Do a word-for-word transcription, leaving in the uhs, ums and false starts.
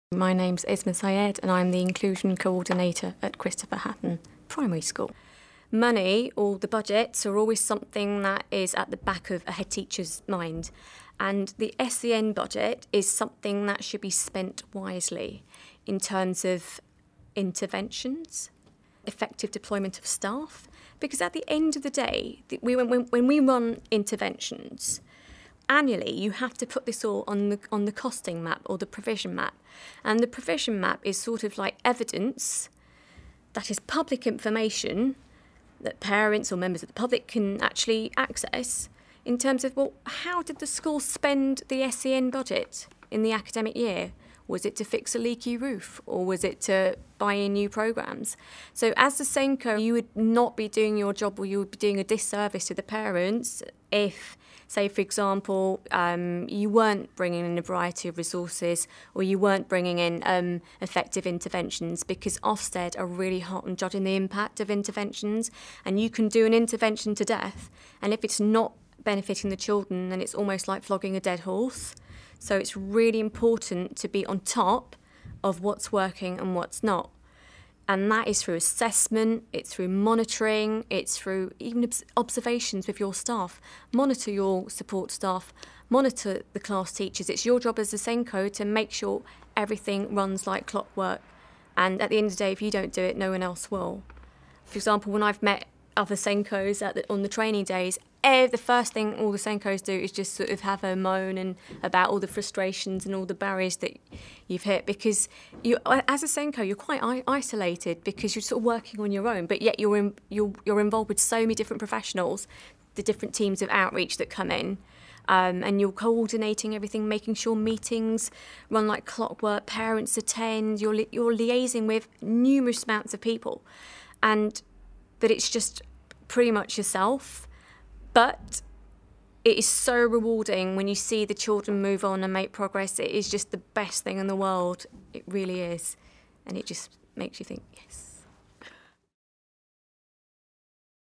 My name's Isma Syed and I'm the Inclusion Coordinator at Christopher Hatton Primary School. Money, or the budgets, are always something that is at the back of a head teacher's mind. And the S E N budget is something that should be spent wisely in terms of interventions, effective deployment of staff. Because at the end of the day, we, when, when we run interventions, annually, you have to put this all on the on the costing map or the provision map. And the provision map is sort of like evidence that is public information that parents or members of the public can actually access in terms of, well, how did the school spend the S E N budget in the academic year? Was it to fix a leaky roof, or was it to buy in new programmes? So as the SENCO, you would not be doing your job, or you would be doing a disservice to the parents if, say, for example, um, you weren't bringing in a variety of resources, or you weren't bringing in um, effective interventions, because Ofsted are really hot on judging the impact of interventions, and you can do an intervention to death, and if it's not benefiting the children, then it's almost like flogging a dead horse. So it's really important to be on top of what's working and what's not. And that is through assessment, it's through monitoring, it's through even observations with your staff. Monitor your support staff, monitor the class teachers. It's your job as a SENCO to make sure everything runs like clockwork. And at the end of the day, if you don't do it, no one else will. For example, when I've met other SENCOs at the, on the training days, eh, the first thing all the SENCOs do is just sort of have a moan and about all the frustrations and all the barriers that you've hit, because you, as a SENCO, you're quite I- isolated because you're sort of working on your own, but yet you're, in, you're, you're involved with so many different professionals, the different teams of outreach that come in, um, and you're coordinating everything, making sure meetings run like clockwork, parents attend, you're, li- you're liaising with numerous amounts of people, and but it's just pretty much yourself. But it is so rewarding when you see the children move on and make progress. It is just the best thing in the world. It really is. And it just makes you think, yes.